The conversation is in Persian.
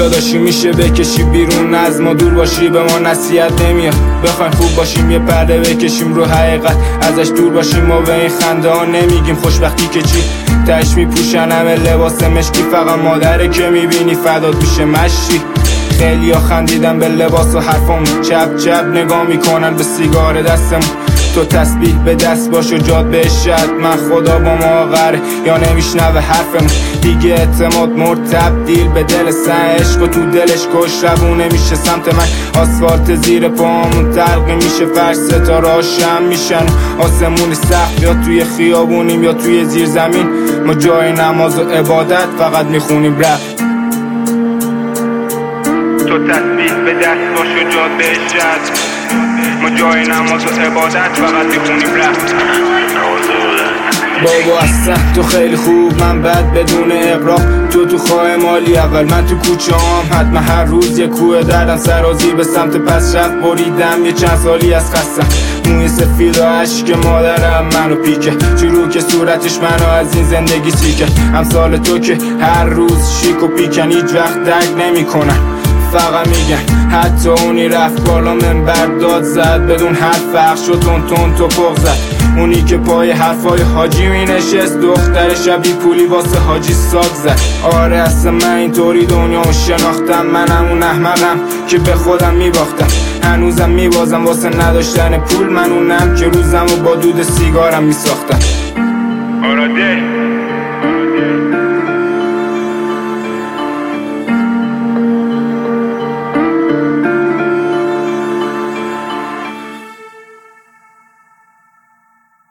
داداشی میشه بکشی بیرون از ما دور باشی به ما نصیحت نمیاد بخوایم خوب باشیم یه پرده بکشیم رو حقیقت ازش دور باشیم ما به این خنده ها نمیگیم خوشبختی که چی تش میپوشن همه لباس مشکی فقط مادره که میبینی فدات میشه مشی خیلی ها خندیدن به لباس و حرفامون چپ چپ نگاه میکنن به سیگار دستمون تو تسبیح به دست باش و جاد به شد من خدا با ما غره یا نمیشنوه حرفمون دیگه اعتماد مرد تبدیل به دل سن عشق و تو دلش کش روونه میشه سمت من آسفالت زیر پامون تلقی میشه فرش ستاره ها شم میشن آسمون سخت یا توی خیابونیم یا توی زیر زمین ما جای نماز و عبادت فقط میخونیم رپ تو تسبیح به دست باش و جاد به شد ما جای نماز و عبادت فقط میخونیم رپ بابا اصلا تو خیلی خوب من بد بدون اقراق تو خواه مالی اول من تو کوچه هم حتما هر روز یه کوه دردم سرازی به سمت پس رفت بریدم یه چند سالی از خستم موی سفید و عشق مادرم منو پیکه چرو که صورتش منو از این زندگی سیکه امثال تو که هر روز شیک و پیکن هیچ وقت درک نمی کنن فقط میگن حتی اونی رفت بالا منبر داد زد بدون حرف فخش و تون تو پخ زد اونی که پای حرفای حاجی می نشست دختر شبی پولی واسه حاجی ساگ زد آره اصلا من اینطوری دنیامو شناختم منم اون احمقم که به خودم میباختم هنوزم میبازم واسه نداشتن پول من اونم که روزمو با دود سیگارم میساختم آراده